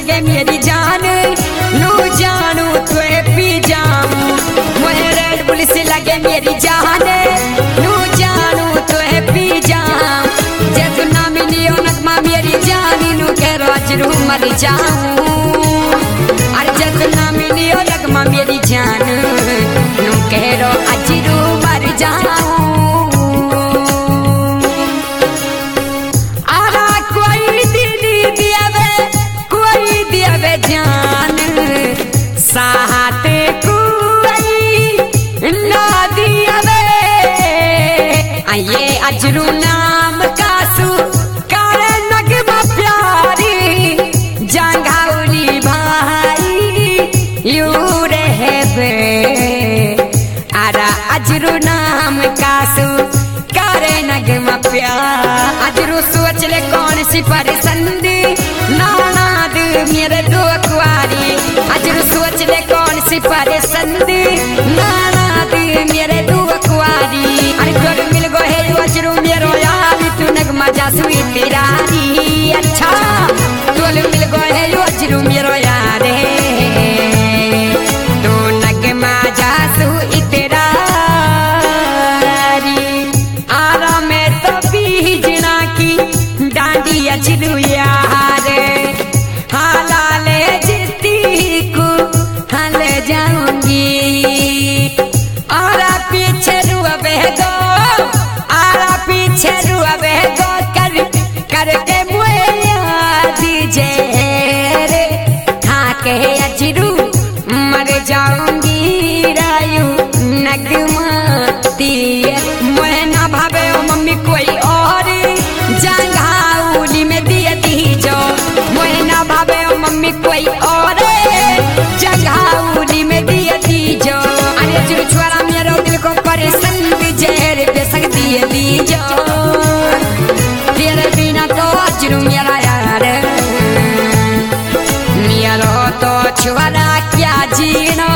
लगे मेरी जान नू जानू तो पी जाऊं मोहे रेड बुल से लगे मेरी जान नू जानू तो पी जाऊं जब ना मिलियो नगमा मेरी जान नू के रोज रू मर जाऊं अरे जब ना मिलियो नगमा मेरी जान नू के रोज रू मर जाऊं आरा कोई दीदी दियावे कोई दियावे जान साहते कोई ना दियावे आये अजरू नाम कासू कारे नगमा प्यारी जंगाउली भाई यू रहबे आरा अजरू नाम कासू कारे नगमा प्यार अजरू सोच ले कौन सी परेशानी नानाद मेरे दो कुआरी अजरू सोच ले कौन सी परेशानी नानाद मेरे दो कुआरी अरे तोर मिल गो है अजरू मेरो यार तू नगमा जासुई तेरारी अच्छा तोर मिल गो है अजरू मेरो यार तू नगमा जासुई तेरारी आरा में तो बीजना की डांडी अजरू यार हालाले जिती को हल जाऊंगी आरा पीछे रुआबे गो आरा पीछे रुआबे गो करके मुए दीजे रे खाके अजरू मर जाऊंगी रायू नगमा मुहे ना भावे ओ मम्मी कोई और जंघाउली में दिए दीजो मुहे ना भावे ओ मम्मी कोई और जंघाउली में दिए दीजो अरे अजरू छुआरा मेरो दिल को परेशान जहर बेसक दिए दीजो तेरे बिना तो अजरू मेरा यार मेरो तो छुआरा क्या जीनो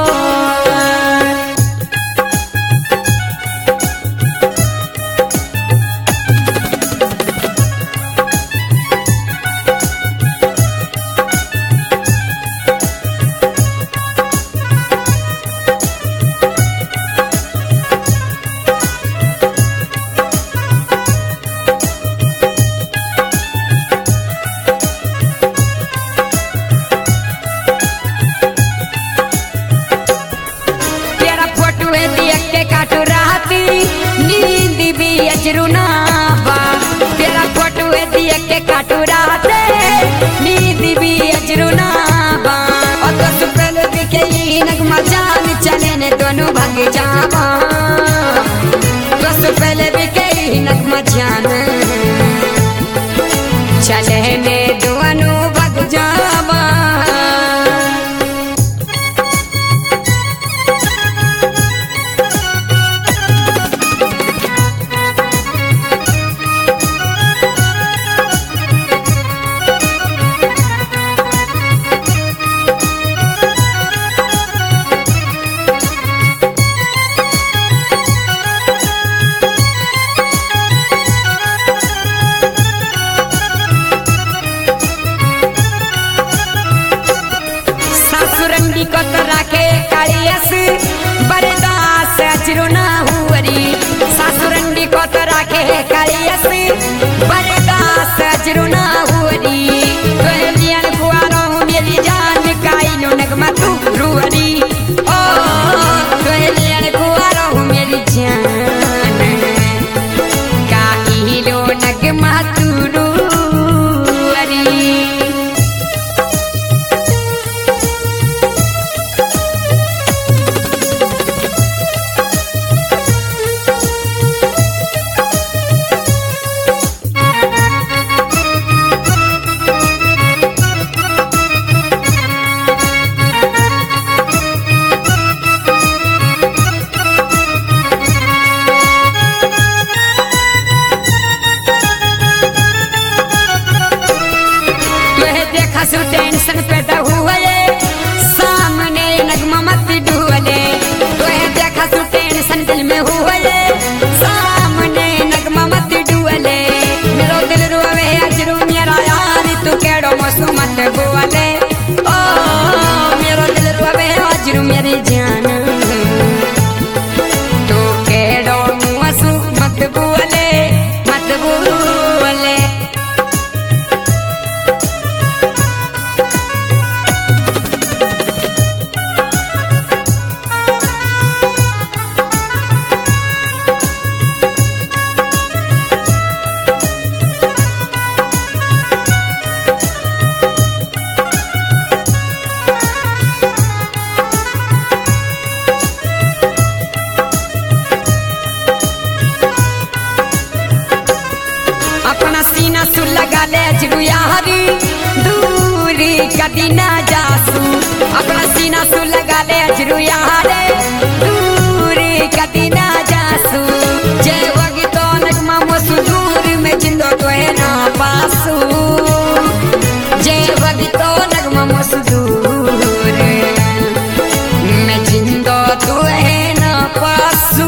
अजरू ना बा तेरा फोटो है दिए के काटू राते नींद भी अजरू ना बा और तो सुपल दिखे ही नगमा जान चले ने दोनों भाग जावा तो सुपल दिखे ही नगमा जान चले ने दोनों भाग जावा को तो राखे कालियस बरदास अजरू ना हुअरी सासुरंडी को तो राखे कालियस बरदास अजरू ना हुअरी तो लियन कुआरो मेरी जान काइनो नगमा तू रुअरी ओ तो लियन कुआरो मेरी जान काइनो नगमा तू रुअरी ना जासू अपना सीना सु लगा ले अजरू यारे दूर कदी ना जासू जय वगी तो नगमा मोसू दूर में जिंदो तो है ना पासू जय वगी तो नगमा मोसू दूर में जिंदो तो है ना पासू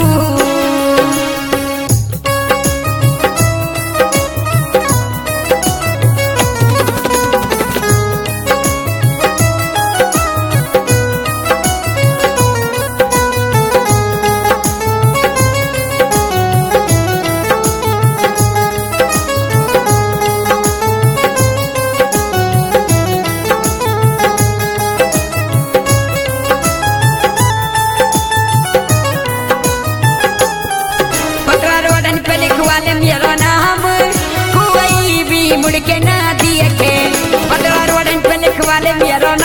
मेरा नाम कोई भी मुड़ के ना दिए के पटवा रोडन पे लिखवा ले मेरा